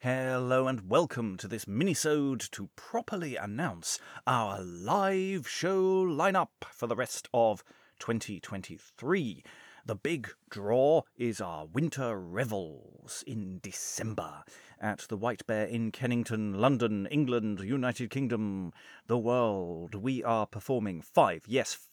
Hello and welcome to this mini-sode to properly announce our live show lineup for the rest of 2023. The big draw is our Winter Revels in December at the White Bear in Kennington, London, England, United Kingdom, the world. We are performing five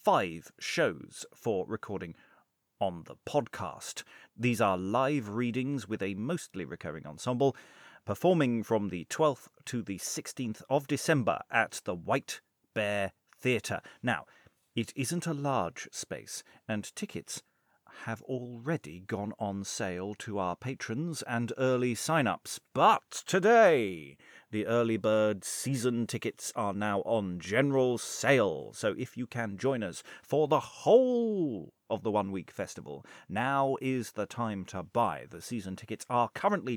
shows for recording on the podcast. These are live readings with a mostly recurring ensemble, performing from the 12th to the 16th of December at the White Bear Theatre. Now, it isn't a large space, and tickets have already gone on sale to our patrons and early sign-ups. But today, the early bird season tickets are now on general sale. So if you can join us for the whole of the one-week festival, now is the time to buy. The season tickets are currently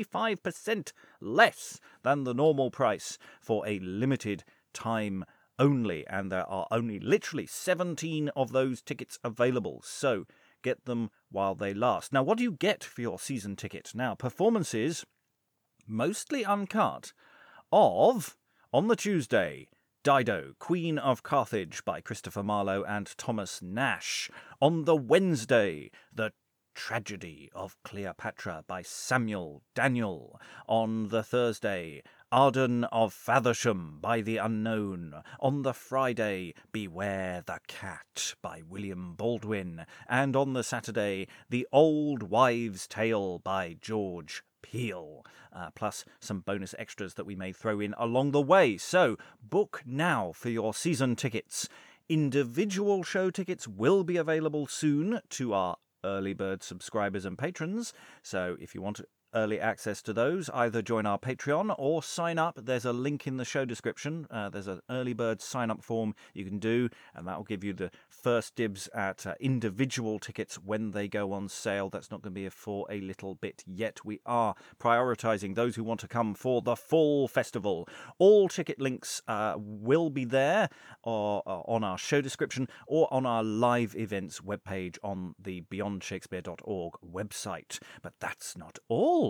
25% less than the normal price for a limited time only, and there are only literally 17 of those tickets available. So get them while they last. Now, what do you get for your season ticket? Now, performances, mostly uncut, of, on the Tuesday, Dido, Queen of Carthage by Christopher Marlowe and Thomas Nash. On the Wednesday, The Tragedy of Cleopatra by Samuel Daniel. On the Thursday, Arden of Faversham by The Unknown. On the Friday, Beware the Cat by William Baldwin. And on the Saturday, The Old Wives' Tale by George Peel, plus some bonus extras that we may throw in along the way. So, book now for your season tickets. Individual show tickets will be available soon to our early bird subscribers and patrons. So, if you want early access to those, either join our Patreon or sign up. There's a link in the show description. There's an early bird sign-up form you can do, and that will give you the first dibs at individual tickets when they go on sale. That's not going to be for a little bit yet. We are prioritising those who want to come for the full festival. All ticket links will be there or on our show description or on our live events webpage on the beyondshakespeare.org website. But that's not all.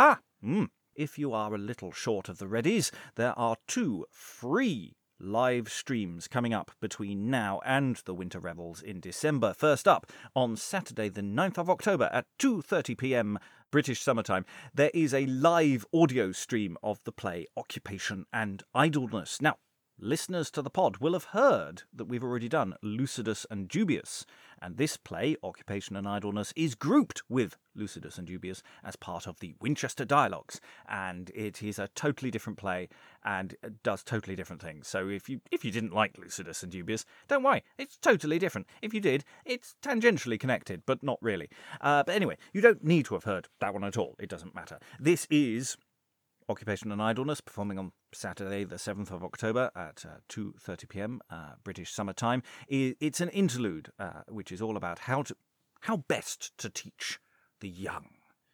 If you are a little short of the readies, there are 2 free live streams coming up between now and the Winter Revels in December. First up, on Saturday the 9th of October at 2:30 p.m. British summertime, there is a live audio stream of the play Occupation and Idleness. Now, listeners to the pod will have heard that we've already done Lucidus and Dubius, and this play, Occupation and Idleness, is grouped with Lucidus and Dubius as part of the Winchester Dialogues, and it is a totally different play and does totally different things. So if you didn't like Lucidus and Dubius, don't worry, it's totally different. If you did, it's tangentially connected, but not really. But anyway, you don't need to have heard that one at all. It doesn't matter. This is Occupation and Idleness, performing on Saturday the 7th of October at 2:30 p.m. British summer time. It's an interlude which is all about how best to teach the young.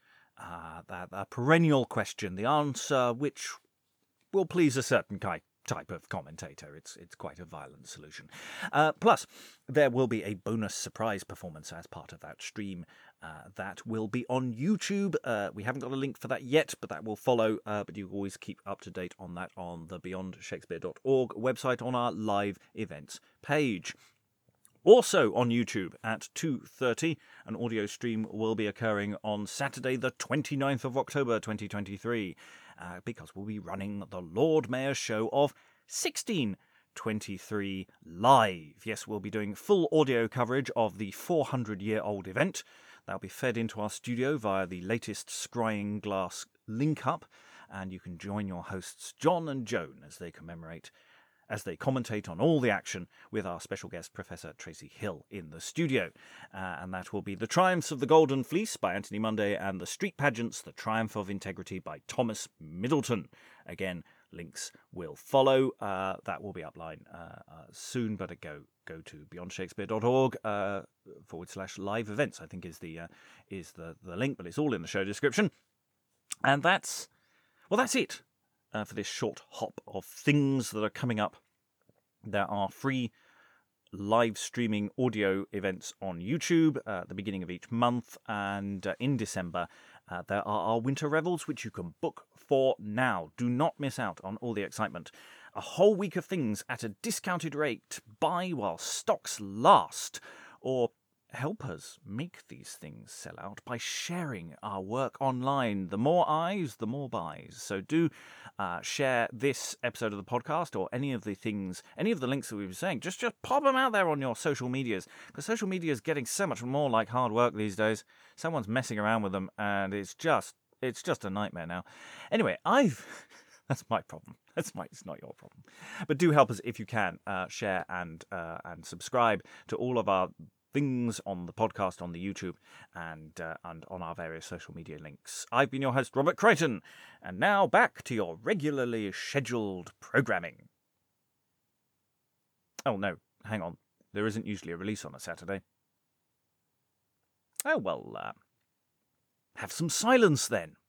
That perennial question, the answer which will please a certain type of commentator. It's quite a violent solution. Plus, there will be a bonus surprise performance as part of that stream. That will be on YouTube. We haven't got a link for that yet, but that will follow. But you always keep up to date on that on the beyondshakespeare.org website on our live events page. Also on YouTube at 2:30, an audio stream will be occurring on Saturday the 29th of October 2023, because we'll be running the Lord Mayor's show of 1623 live. Yes, we'll be doing full audio coverage of the 400-year-old event. That'll be fed into our studio via the latest scrying glass link-up, and you can join your hosts John and Joan as they commentate on all the action with our special guest, Professor Tracy Hill, in the studio. And that will be The Triumphs of the Golden Fleece by Anthony Munday and The Street Pageants, The Triumph of Integrity by Thomas Middleton. Again, links will follow. That will be upline soon, but go to beyondshakespeare.org /live events, I think is the link, but it's all in the show description. And that's it. For this short hop of things that are coming up. There are free live streaming audio events on YouTube at the beginning of each month and in December, There are our winter revels, which you can book for now. Do not miss out on all the excitement. A whole week of things at a discounted rate. Buy while stocks last. Or help us make these things sell out by sharing our work online. The more eyes, the more buys. So do share this episode of the podcast or any of the links that we were saying. Just pop them out there on your social medias, because social media is getting so much more like hard work these days. Someone's messing around with them, and it's just a nightmare now. Anyway, that's my problem. It's not your problem. But do help us if you can. Share and subscribe to all of our things on the podcast, on the YouTube, and on our various social media links. I've been your host, Robert Crichton, and now back to your regularly scheduled programming. Oh no, hang on. There isn't usually a release on a Saturday. Oh well, have some silence then.